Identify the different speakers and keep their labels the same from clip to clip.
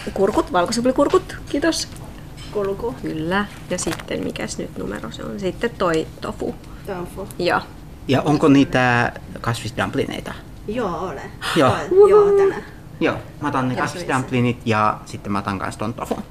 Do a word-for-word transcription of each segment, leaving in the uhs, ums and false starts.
Speaker 1: Kurkut, valkosipulikurkut, kiitos.
Speaker 2: Kulku.
Speaker 1: Kyllä. Ja sitten, mikäs nyt numero se on? Sitten toi tofu.
Speaker 2: Tofu.
Speaker 1: Joo.
Speaker 3: Ja onko niitä kasvisdumplineita?
Speaker 2: Joo, olen.
Speaker 3: Joo.
Speaker 2: Olen. Joo, tänään.
Speaker 3: Joo, mä otan ne kasvisdumplinit ja sitten mä otan kans ton tofun.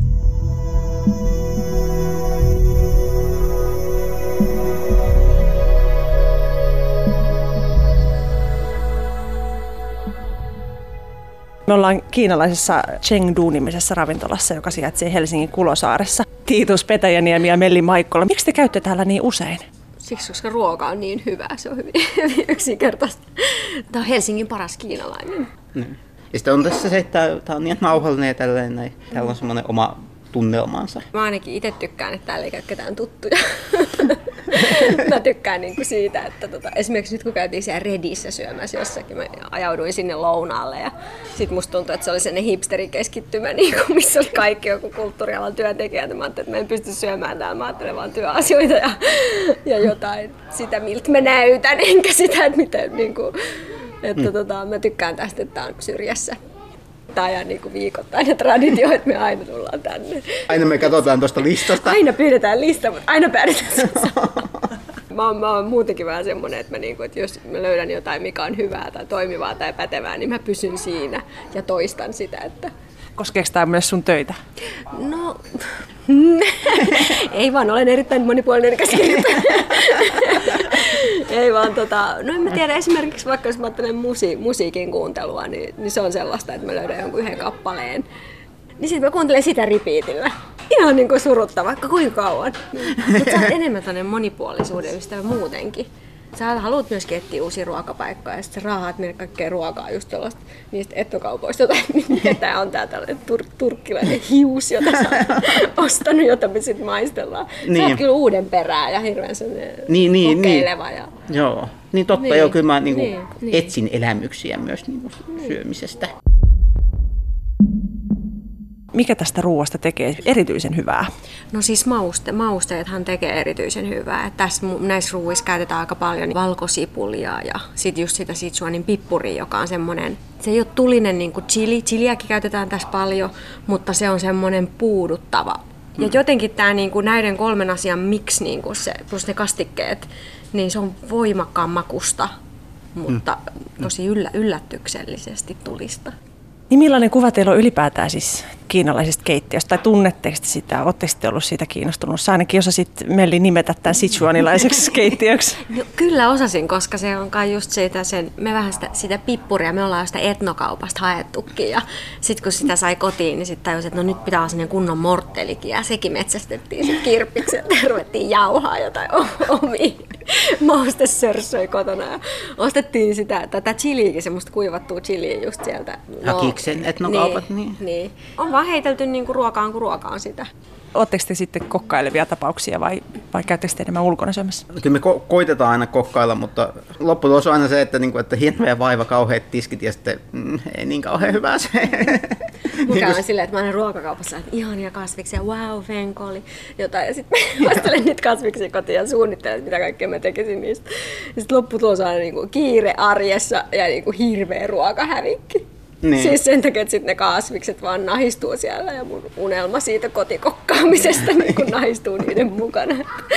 Speaker 4: Me ollaan kiinalaisessa Chengdu-nimisessä ravintolassa, joka sijaitsee Helsingin Kulosaaressa. Tiitus Petäjäniemi ja Melli Maikkola. Miksi te käytte täällä niin usein?
Speaker 1: Siksi, koska ruoka on niin hyvää. Se on hyvin, hyvin yksinkertaista. Tämä on Helsingin paras kiinalainen.
Speaker 3: Mm. Ja sitten on tässä se, että tää on niin nauhallinen ja tälleen näin. Täällä on semmoinen oma tunnelmansa.
Speaker 1: Mä ainakin itse tykkään, että täällä ei käy ketään tuttuja. Mä tykkään niinku siitä, että tota, esimerkiksi nyt kun käytiin siellä Redissä syömässä jossakin, mä ajauduin sinne lounaalle ja sit musta tuntui, että se oli sellainen hipsterikeskittymä, niinku, missä oli kaikki joku kulttuurialan työntekijät. Mä ajattelin, että mä en pysty syömään täällä, mä ajattelen vaan työasioita ja, ja jotain sitä, miltä mä näytän, enkä sitä, että miten niinku, että mm. tota, mä tykkään tästä, että tää on syrjässä. Tää on niinku viikoittainen traditio, että me aina tullaan tänne.
Speaker 3: Aina me katsotaan tuosta listasta.
Speaker 1: Aina pyydetään lista, mutta aina päädytään sen mä, oon, mä oon muutenkin vähän semmonen, että, mä niinku, että jos mä löydän jotain, mikä on hyvää tai toimivaa tai pätevää, niin mä pysyn siinä ja toistan sitä. Että...
Speaker 4: Koskeeko tämä myös sun töitä?
Speaker 1: No, ei vaan, olen erittäin monipuolinen käsikirjoittaja. Ei vaan, tota, no en mä tiedä, esimerkiksi vaikka jos mä ajattelen musi- musiikin kuuntelua, niin, niin se on sellaista, että mä löydän jonkun yhden kappaleen. Niin sit mä kuuntelen sitä repeatillä. Ihan niinku surutta, vaikka kuinka kauan. Mutta sä oot enemmän tämmönen monipuolisuuden ystävä muutenkin. Sä haluat myös etsiä uusia ruokapaikkoja ja sit sä raahaat meille kaikkea ruokaa just tuollaista niistä ettokaupoista, tai mikä tää on tää tällainen tur- turkkilainen hius, jota sä oot ostanut, jota me sit maistellaan. Niin. Sä oot kyllä uuden perää ja hirveän sellainen
Speaker 3: niin, niin,
Speaker 1: kokeileva.
Speaker 3: Niin.
Speaker 1: Ja...
Speaker 3: Joo, niin totta,
Speaker 1: niin.
Speaker 3: joo, kyllä mä niinku
Speaker 1: niin, niin.
Speaker 3: etsin elämyksiä myös niinku niin. syömisestä.
Speaker 4: Mikä tästä ruoasta tekee erityisen hyvää?
Speaker 1: No siis mauste, mausteethan tekee erityisen hyvää. Et tässä näissä ruuissa käytetään aika paljon valkosipulia ja sit just sitä Sichuanin pippuria, joka on semmoinen, se ei ole tulinen niin kuin chili. Chiliäkin käytetään tässä paljon, mutta se on semmoinen puuduttava. Ja jotenkin tämä niin kuin näiden kolmen asian mix, niin kuin se, plus ne kastikkeet, niin se on voimakkaan makusta, mutta tosi yllä, yllätyksellisesti tulista.
Speaker 4: Niin millainen kuva teillä on ylipäätään siis kiinalaisesta keittiöstä, tai tunnetteko sitä? Oletteko te ollut siitä kiinnostunut? Sä ainakin osasit, Melli, nimetä tämän sichuanilaiseksi keittiöksi.
Speaker 1: No, kyllä osasin, koska se on kai just siitä, sen, me vähän sitä, sitä pippuria, me ollaan sitä etnokaupasta haettukin, ja sitten kun sitä sai kotiin, niin sitten tajusin, että no nyt pitää olla sellainen kunnon morttelikin, ja sekin metsästettiin sitten kirppiksi, ja ruvettiin jauhaa jotain omia maustesörssöjä kotona, ja ostettiin sitä, tätä chiliikin, semmoista kuivattua chiliä just sieltä.
Speaker 3: Hakiksen etnokaupat, niin.
Speaker 1: niin. niin. On vaan heitelty niinku ruokaan, kun ruokaan sitä.
Speaker 4: Oletteko te sitten kokkailevia tapauksia vai, vai käyttekö te enemmän ulkona syömässä?
Speaker 3: Kyllä me ko- koitetaan aina kokkailla, mutta lopputulos on aina se, että, niinku, että hirveä vaiva, kauheat tiskit ja sitten mm, ei niin kauhean hyvää se.
Speaker 1: Mikä on silleen, että mä aina ruokakaupassa, että ihania kasviksia, wow, fenkoli, jotain. Ja sitten vastelen niitä kasviksia kotiin ja suunnittelen, mitä kaikkea mä tekisin niistä. Ja sitten lopputulos on aina niinku kiire arjessa ja niinku hirveä ruokahävikki. Niin. Siis sen takia, että sitten ne kasvikset vaan nahistuu siellä ja mun unelma siitä kotikokkaamisesta niin kun nahistuu niiden mukana.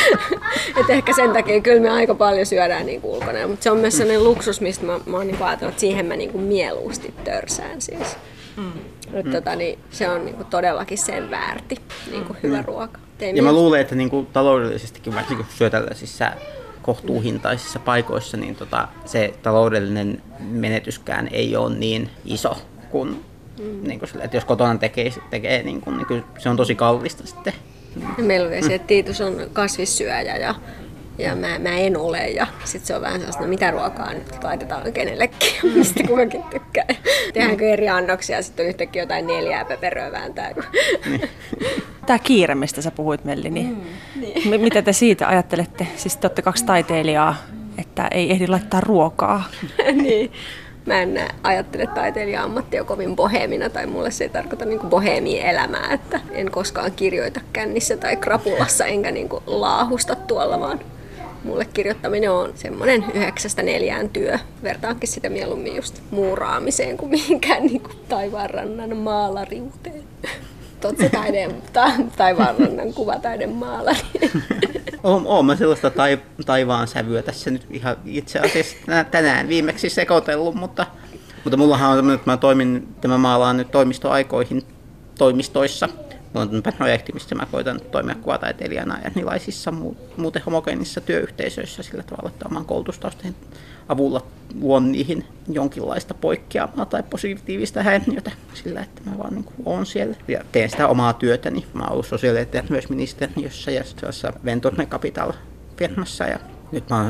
Speaker 1: Et ehkä sen takia kyllä me aika paljon syödään niin ulkona, mutta se on myös sellainen luksus, mistä mä, mä oon niin ajatellut, että siihen mä niin mieluusti törsään siis. Mm. Mm. Tota, niin se on niin todellakin sen väärti, niin hyvä mm. ruoka. Tein
Speaker 3: ja mä luulen, että niin taloudellisestikin, vaikka niin syö tällaisissa kohtuuhintaisissa paikoissa, niin tota, se taloudellinen menetyskään ei ole niin iso kuin, mm. niin kuin sille, että jos kotona tekee, tekee niin kuin, niin kuin se on tosi kallista sitten.
Speaker 1: Ja meillä on vielä se, että Tiitus on kasvissyöjä ja, ja mä, mä en ole. Ja sitten se on vähän sellaista, no mitä ruokaa nyt laitetaan kenellekin, mistä kukakin tykkää. Tehdäänkö eri annoksia ja sitten on yhtäkkiä jotain neljää pöperöä vääntää. Niin.
Speaker 4: Tämä kiire, mistä sä puhuit, Melli, niin, mm, niin. mitä te siitä ajattelette? Siis te olette kaksi taiteilijaa, että ei ehdi laittaa ruokaa.
Speaker 1: Niin. Mä en ajattele taiteilija-ammattia kovin boheemina, tai mulle se ei tarkoita niin kuin boheemia elämää, että en koskaan kirjoita kännissä tai krapulassa, enkä niin kuin laahusta tuolla, vaan, mulle kirjoittaminen on semmoinen yhdeksästä neljään työ. Vertaankin sitä mieluummin just muuraamiseen kuin mihinkään niin kuin taivaanrannan maalariuteen. Oot se taiden, ta, taivaanrannan kuvataiden maalari.
Speaker 3: Oon, oon mä sellaista tai, taivaan sävyä tässä nyt ihan itse asiassa tänään viimeksi sekoitellut, mutta, mutta mullahan on tämmöinen, että mä toimin, että mä maalaan nyt toimistoaikoihin toimistoissa. Mulla on projekti, missä mä koitan toimia kuvataiteilijana erilaisissa muuten homogeenisissa työyhteisöissä sillä tavalla, että oman koulutustaustojen avulla luon niihin jonkinlaista poikkeamaa tai positiivista häiriötä sillä, että mä vaan niin kuin oon siellä. Ja teen sitä omaa työtäni. Mä oon ollut sosiaali- ja terveysministeriössä ja sellaisessa Venture Capital-firmassa ja nyt mä oon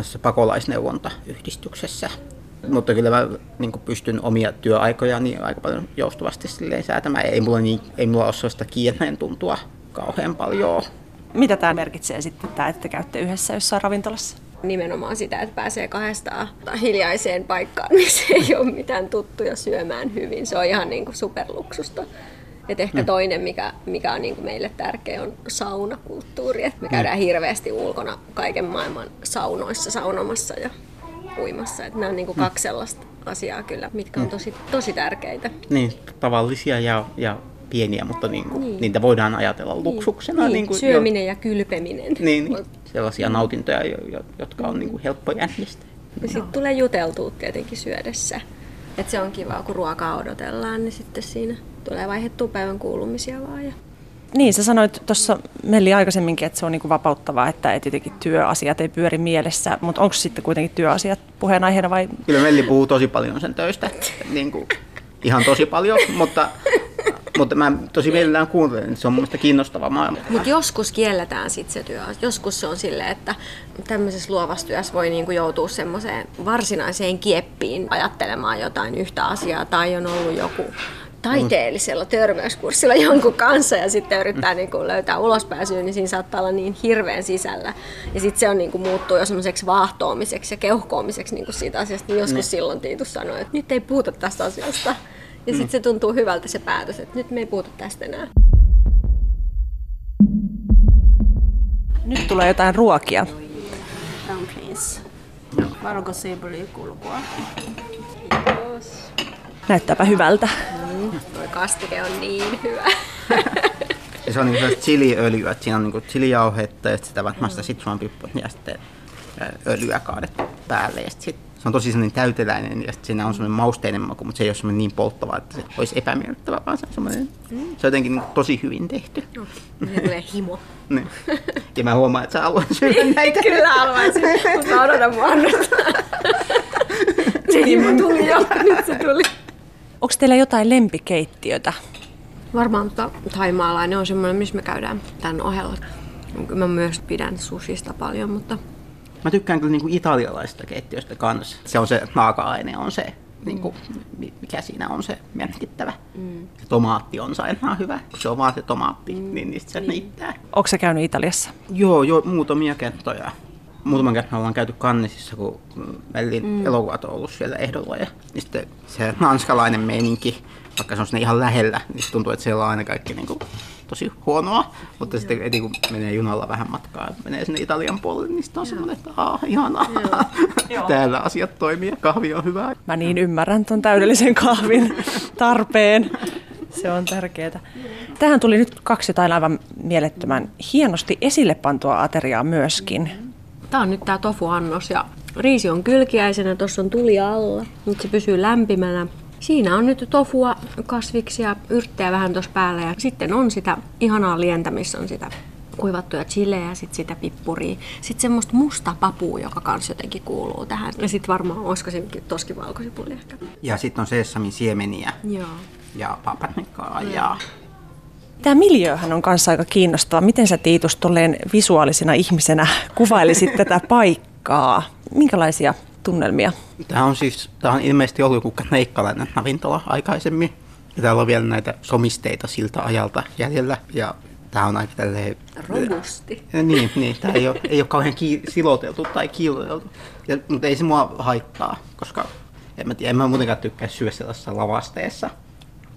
Speaker 3: pakolaisneuvontayhdistyksessä. Mutta kyllä mä niin kuin pystyn omia työaikojani aika paljon joustavasti silleen säätämään. Ei mulla, niin, ei mulla ole sellaista kiireen tuntua kauhean paljon.
Speaker 4: Mitä tämä merkitsee sitten, tämä, että käytte yhdessä jossain ravintolassa?
Speaker 1: Nimenomaan sitä, että pääsee kahdestaan hiljaiseen paikkaan, missä ei ole mitään tuttuja syömään hyvin. Se on ihan niin kuin superluksusta. Et ehkä toinen, mikä, mikä on niin kuin meille tärkeä, on saunakulttuuri. Et me käydään hirveästi ulkona kaiken maailman saunoissa saunomassa ja uimassa. Et nämä on niin kuin kaksi sellaista asiaa kyllä, mitkä on tosi, tosi tärkeitä.
Speaker 3: Niin, tavallisia ja, ja pieniä, mutta niin kuin, niin. niitä voidaan ajatella luksuksena.
Speaker 1: Niin,
Speaker 3: niin kuin,
Speaker 1: syöminen
Speaker 3: jo,
Speaker 1: ja kylpeminen.
Speaker 3: Niin, niin, sellaisia nautintoja, jotka on niin kuin helppo järjestää.
Speaker 1: Sitten tulee juteltua tietenkin syödessä. Et se on kiva, kun ruokaa odotellaan, niin sitten siinä tulee vaihdettua päivän kuulumisia vaan. Ja...
Speaker 4: Niin, sä sanoit tuossa Melli aikaisemminkin, että se on niinku vapauttavaa, että tietenkin työasiat ei pyöri mielessä, mutta onko sitten kuitenkin työasiat puheenaiheena vai?
Speaker 3: Kyllä Melli puhuu tosi paljon sen töistä, niin kuin, ihan tosi paljon, mutta, mutta mä tosi mielellään kuuntelen, että se on mun mielestä kiinnostava maailma.
Speaker 1: Mutta joskus kielletään sitten se työ. Joskus se on silleen, että tämmöisessä luovassa työssä voi niinku joutua semmoiseen varsinaiseen kieppiin ajattelemaan jotain yhtä asiaa tai on ollut joku taiteellisella törmäyskurssilla jonkun kanssa ja sitten yrittää niin kuin löytää ulospääsyä, niin siinä saattaa olla niin hirveän sisällä. Ja sitten se on, niin kuin, muuttuu jo semmoiseksi vaahtoamiseksi ja keuhkoamiseksi niin kuin siitä asiasta. Niin joskus ne. Silloin Tiitus sanoi, että nyt ei puhuta tästä asiasta. Ja sitten se tuntuu hyvältä se päätös, että nyt me ei puhuta tästä enää.
Speaker 4: Nyt tulee jotain ruokia.
Speaker 2: Dumplings. Valkosipuli-kulkua.
Speaker 1: Kiitos.
Speaker 4: Näyttääpä hyvältä.
Speaker 1: Mm, tuo kastike on niin hyvä.
Speaker 3: Ja se on niin kuin chiliöljyä, että siinä on niin chilijauhetta ja sitä varmaan sitä sitruunanpippua ja sitten öljyä kaadettu päälle. Ja sit se on tosi sellainen täyteläinen ja siinä on sellainen mausteinen maku, mutta se ei ole sellainen niin polttava, että se olisi epämiellyttävä, vaan se on sellainen, mm. se on jotenkin niin tosi hyvin tehty.
Speaker 1: No, se tulee himo.
Speaker 3: Niin. Ja mä huomaan, että sä haluat syödä näitä.
Speaker 1: Kyllä haluaisin, mutta mä odotan mua annostaa. Se himo tuli jo, nyt se tuli.
Speaker 4: Onko teillä jotain lempikeittiötä?
Speaker 1: Varmaan thaimaalainen on semmoinen, missä me käydään tämän ohella. Mä myös pidän sushista paljon, mutta...
Speaker 3: Mä tykkään kyllä niinku italialaisista keittiöistä kanssa. Se on se raaka-aine, on se, niinku, mikä siinä on se merkittävä. Mm. Se tomaatti on aina hyvä, kun se on vaan se tomaatti, mm. niin niistä se riittää.
Speaker 4: Onko sä käynyt Italiassa?
Speaker 3: Joo, joo, muutamia kertoja. Muutaman kerran ollaan käyty Cannesissa, kun Mellin mm. elokuvat on ollut siellä ehdolla. Ja niin sitten se ranskalainen meininki, vaikka se on sinne ihan lähellä, niin se tuntuu, että siellä on aina kaikki niin kuin, tosi huonoa. Mutta sitten eti, kun menee junalla vähän matkaa, menee sinne Italian puolelle, niin sitten on semmoinen, että aah, ihanaa. Täällä asiat toimii ja kahvi on hyvää.
Speaker 4: Mä niin ymmärrän ton täydellisen kahvin tarpeen. Se on tärkeää. Tähän tuli nyt kaksi jotain aivan mielettömän hienosti esille pantua ateriaa myöskin.
Speaker 1: Tää on nyt tää tofu-annos ja riisi on kylkiäisenä, tuossa on tuli alla, nyt se pysyy lämpimänä. Siinä on nyt tofua, kasviksia, yrttejä vähän tuossa päällä ja sitten on sitä ihanaa lientä, missä on sitä kuivattuja chilejä, sitten sitä pippuria, sitten semmoista musta papua, joka kans jotenkin kuuluu tähän. Ja sitten varmaan, olisiko siinäkin toskin valkosipuli ehkä.
Speaker 3: Ja sitten on sesamin siemeniä.
Speaker 1: Joo.
Speaker 3: Ja paprikkaa ja...
Speaker 4: Tämä miljööhän on kanssa aika kiinnostava. Miten sä, Tiitus, tolleen visuaalisena ihmisenä kuvailisit tätä paikkaa? Minkälaisia tunnelmia?
Speaker 3: Tämä on siis, tämä on ilmeisesti ollut joku kreikkalainen ravintola aikaisemmin. Ja täällä on vielä näitä somisteita siltä ajalta jäljellä. Ja tämä on aika tälleen...
Speaker 1: Robusti.
Speaker 3: Niin, niin, tämä ei ole, ei ole kauhean ki- siloteltu tai kiiloteltu. Ja, mutta ei se mua haittaa, koska en mä, tiedä, en mä muutenkaan tykkää syödä sellaisessa lavasteessa.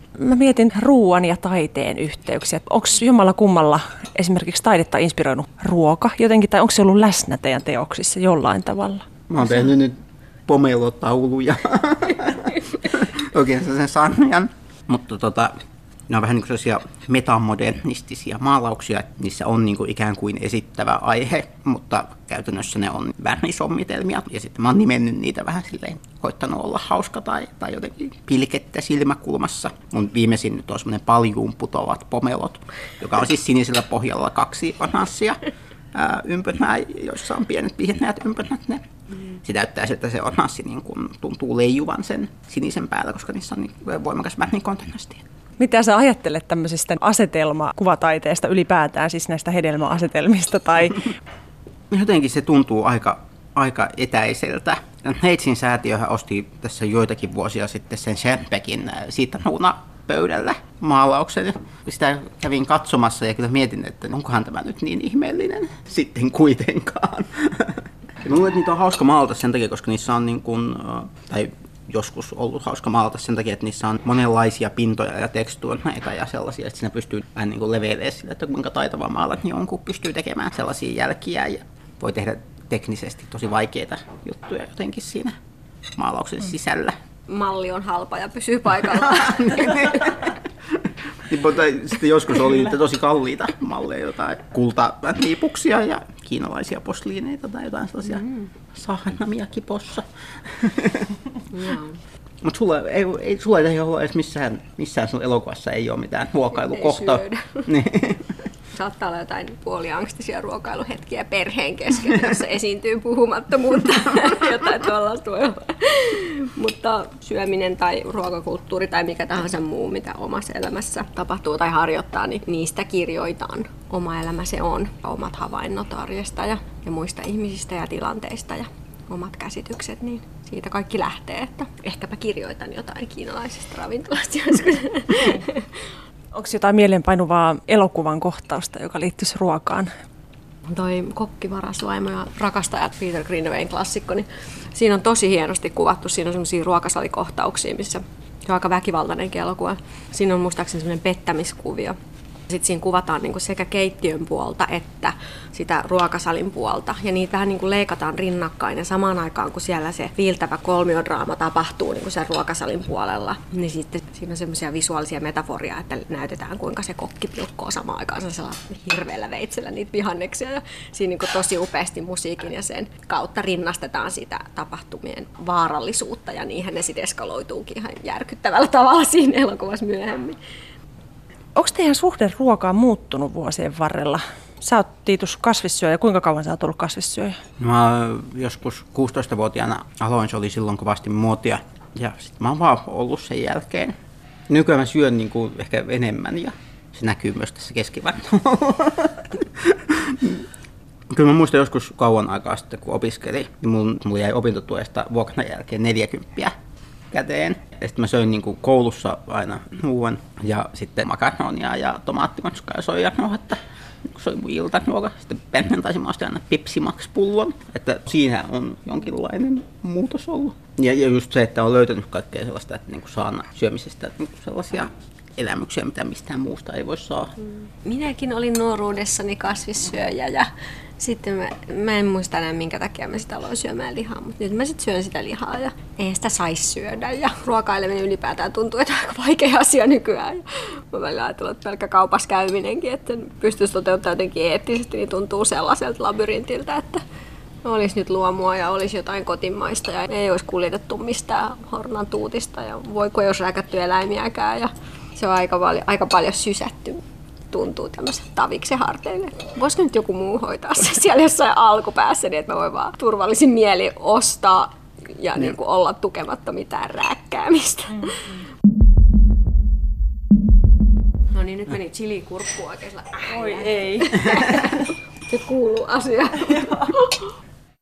Speaker 4: Mä mietin ruoan ja taiteen yhteyksiä. Onko jommalla kummalla esimerkiksi taidetta inspiroinut ruoka jotenkin, tai onko se ollut läsnä teidän teoksissa jollain tavalla?
Speaker 3: Mä oon tehnyt nyt pomelotauluja. Oikein sen sarjan. Mutta tota, ne on vähän niin kuin sellaisia metamodernistisia maalauksia. Niissä on niin kuin ikään kuin esittävä aihe, mutta käytännössä ne on värnisommitelmia. Ja sitten mä oon nimennyt niitä vähän silleen, koittanut olla hauska tai, tai jotenkin pilkettä silmäkulmassa. Mun viimeisin nyt on semmoinen paljuun putoavat pomelot, joka on siis sinisellä pohjalla kaksi oranssia ympyrää, joissa on pienet pihneät ympyrät. Ne. Se näyttää siltä, että se oranssi niin kun tuntuu leijuvan sen sinisen päällä, koska niissä on niin voimakas värnikontrasti.
Speaker 4: Mitä sä ajattelet tämmöisestä asetelma-kuvataiteesta ylipäätään, siis näistä hedelmäasetelmista? Tai...
Speaker 3: Jotenkin se tuntuu aika, aika etäiseltä. Heitsin säätiöhän osti tässä joitakin vuosia sitten sen Schernbeckin Citruuna pöydällä maalauksen. Sitä kävin katsomassa ja kyllä mietin, että onkohan tämä nyt niin ihmeellinen sitten kuitenkaan. Ja luulen, että niitä on hauska maalata sen takia, koska niissä on niin kuin, tai joskus ollut hauska maalata sen takia, että niissä on monenlaisia pintoja ja tekstuureita ja sellaisia, että siinä pystyy vähän niin kuin leveilemään sillä, että kuinka taitava maalat niin jonkun pystyy tekemään sellaisia jälkiä ja voi tehdä teknisesti tosi vaikeita juttuja jotenkin siinä maalauksen sisällä.
Speaker 1: Malli on halpa ja pysyy paikallaan.
Speaker 3: Mutta sitten joskus oli tosi kalliita malleja, jotain kultaniipuksia ja kiinalaisia posliineita tai jotain sellaisia mm. sahnamia kipossa. Mutta sulla ei, ei, sulla ei ole edes missään, missään sun elokuvassa ei ole mitään ruokailukohtaa.
Speaker 1: Saattaa olla jotain puoliangstisia ruokailuhetkiä perheen kesken, jossa esiintyy puhumattomuutta, jotain tuollaista voi olla. Mutta syöminen tai ruokakulttuuri tai mikä tahansa muu, mitä omassa elämässä tapahtuu tai harjoittaa, niin niistä kirjoitan. Oma elämä se on. Omat havainnot arjesta ja, ja muista ihmisistä ja tilanteista ja omat käsitykset, niin siitä kaikki lähtee. Että ehkäpä kirjoitan jotain kiinalaisesta ravintolasta joskus.
Speaker 4: Onko jotain mieleenpainuvaa elokuvan kohtausta, joka liittyisi ruokaan?
Speaker 1: Toi Kokki, varas vaimo ja rakastajat, Peter Greenawayn klassikko, niin siinä on tosi hienosti kuvattu. Siinä on semmoisia ruokasalikohtauksia, missä se on aika väkivaltainen elokuva. Siinä on muistaakseni semmoinen pettämiskuvio. Sitten siinä kuvataan niin kuin sekä keittiön puolta että sitä ruokasalin puolta. Ja niitä vähän niin kuin leikataan rinnakkain. Ja samaan aikaan, kun siellä se viiltävä kolmiodraama tapahtuu niin kuin sen ruokasalin puolella, niin sitten siinä on semmoisia visuaalisia metaforia, että näytetään, kuinka se kokki pilkkoo samaan aikaan sellaisella hirveällä veitsellä niitä vihanneksia. Ja siinä niin kuin tosi upeasti musiikin ja sen kautta rinnastetaan sitä tapahtumien vaarallisuutta. Ja niinhän ne sitten eskaloituukin ihan järkyttävällä tavalla siinä elokuvassa myöhemmin.
Speaker 4: Onko teidän suhde ruokaan muuttunut vuosien varrella? Sä oot, Tiitus, kasvissyöjä. Kuinka kauan sä oot ollut kasvissyöjä?
Speaker 3: Mä joskus kuusitoistavuotiaana aloin, se oli silloin kovasti muotia. Ja sit mä oon vaan ollut sen jälkeen. Nykyään mä syön niin kuin ehkä enemmän ja se näkyy myös tässä keskivartalolla. Kyllä mä muistan joskus kauan aikaa sitten, kun opiskelin, niin mulla jäi opintotuesta vuokran jälkeen neljäkymppiä käteen. Ja sitten mä söin niin kuin koulussa aina ruuan ja sitten makaronia ja tomaattimatskaa ja soijanauhetta. Se oli mun iltaruoka. Sitten perjantaisin mä ostin aina Pepsi Max-pullon. Että siinä on jonkinlainen muutos ollut. Ja, ja just se, että on löytänyt kaikkea sellaista, että niin kuin saa syömisestä niin kuin sellaisia elämyksiä, mitä mistään muusta ei voi saada.
Speaker 1: Minäkin olin nuoruudessani kasvissyöjä ja sitten mä, mä en muista enää minkä takia mä sitä aloin syömään lihaa, mutta nyt mä sitten syön sitä lihaa ja ei sitä saisi syödä. Ja ruokaileminen ylipäätään tuntuu, että on aika vaikea asia nykyään. Ja mä välillä ajatellut, että pelkkä kaupassa käyminenkin, että pystyisi toteuttamaan jotenkin eettisesti, niin tuntuu sellaiselta labyrintiltä, että olisi nyt luomua ja olisi jotain kotimaista ja ei olisi kuljetettu mistään hornan tuutista ja voiko ei olisi rääkätty eläimiäkään. Ja se on aika paljon, aika paljon sysätty. Tuntuu tämmöiset taviksen harteille. Voisiko nyt joku muu hoitaa se siellä jossain alkupäässä, niin että mä voin vaan turvallisin mieli ostaa ja niin kuin olla tukematta mitään rääkkäämistä. Mm-hmm. No niin, nyt meni chili-kurkkuun oikein.
Speaker 4: Oi ei.
Speaker 1: Se kuuluu asiaan.